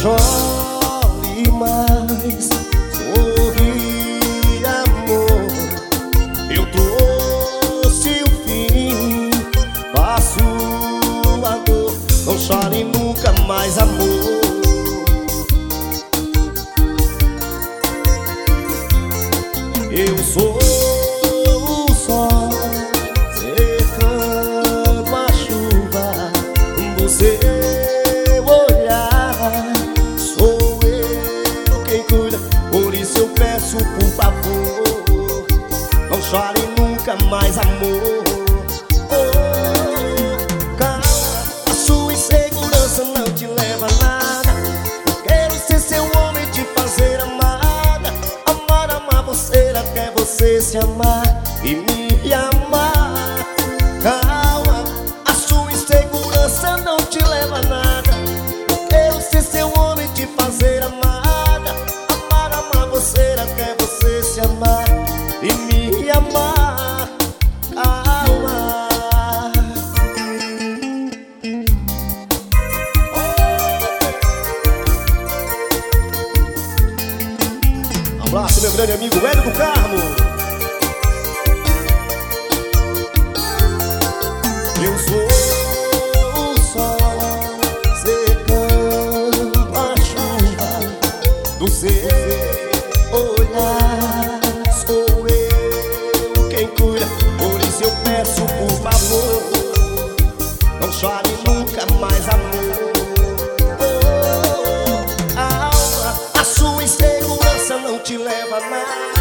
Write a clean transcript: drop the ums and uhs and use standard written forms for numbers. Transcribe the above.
chore mais, sorri, amor. Eu trouxe o fim da sua dor. Não chore nunca mais, amor. Eu sou o sol secando a chuva do seu olhar. Sou eu quem cuida, por isso eu peço, por favor, não chore nunca mais, amor. Oh, calma, a sua insegurança não te leva a nada. Quero ser seu homem, te fazer amada. Amar, amar você até você se amar e me amar. Calma, a sua insegurança não te leva a nada. Eu ser seu homem, te fazer amada. Amar, amar você até você se amar e me amar. Calma. Abraço, meu grande amigo Hélio do Carmo. Eu sou o sol secando a chuva do seu olhar. Sou eu quem cuida, por isso eu peço, por favor, não chore nunca mais, amor. Oh, alma, a sua insegurança não te leva a nada.